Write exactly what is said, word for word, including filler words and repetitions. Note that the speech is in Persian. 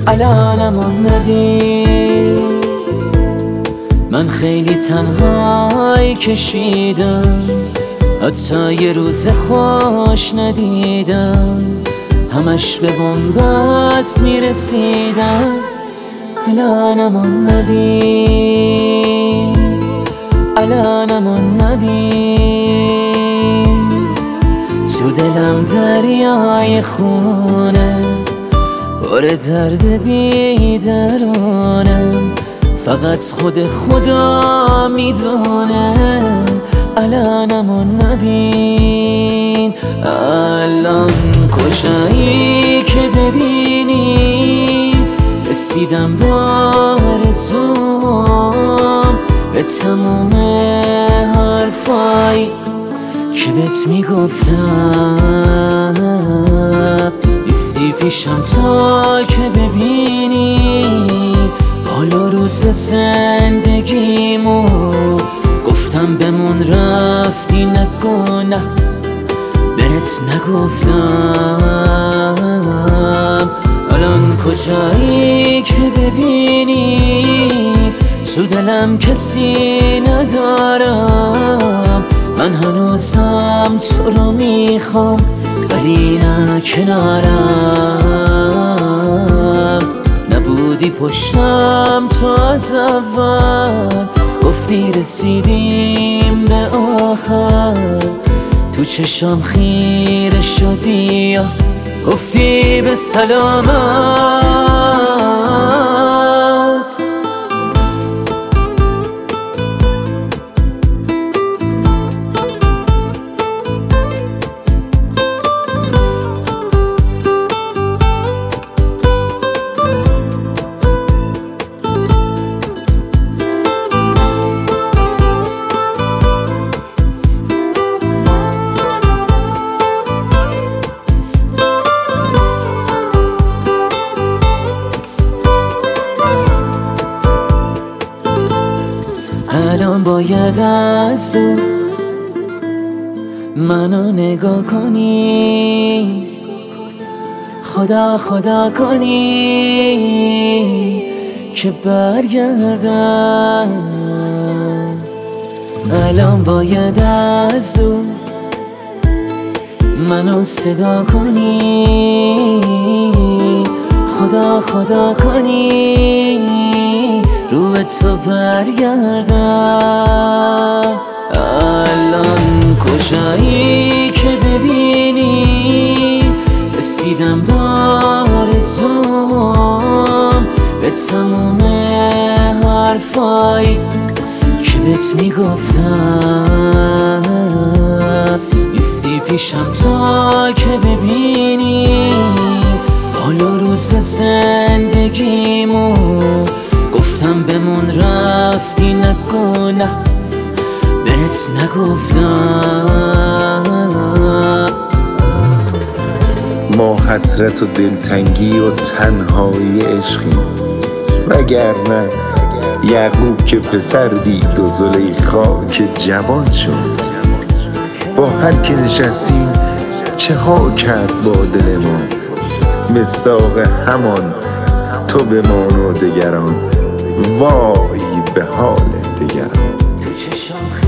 الانم نبین. من خیلی تنهایی کشیدم، حتی یه روز خوش ندیدم، همش به بنبست میرسیدم. الانم نبین، الانم نبین. تو دلم دریای خونه، پر درد بیدرانم، فقط خود خدا میدونه. الانم نبین. الان کجایی که ببینی رسیدم با آرزوام به تموم حرفایی که بهت میگفتم. نیستی پیشم تا که ببینی حال و روز زندگیمو. گفتم بمون رفتی نگو نه، بهت نگفتم. الان کجایی که ببینی تو دلم کسی ندارم. من هنوزم تو رو میخوام ولی نه کنارم. نبودی پشتم تو از اول، گفتی رسیدیم به آخر. تو چشام خیره شدی، گفتی به سلامت. الان باید از دور منو نگاه کنی، خدا خدا کنی که برگردم. الان باید از دور منو صدا کنی، خدا خدا کنی رو به تو برگردم. الان کجایی که ببینی رسیدم با آرزوام به تموم حرفایی که بهت میگفتم. نیستی پیشم تا که ببینی حال و روز زندگیمو. گفتم بمون رفتی نگو نه، بهت نگفتم. ما حسرت و دلتنگی و تنهایی عشقیم، وگرنه یعقوب که پسر دید و زلیخا که جوان شد. با هر که نشستیم چه ها کرد با دل ما، مصداق همان تو بمان و دگران، وای به حال دگران.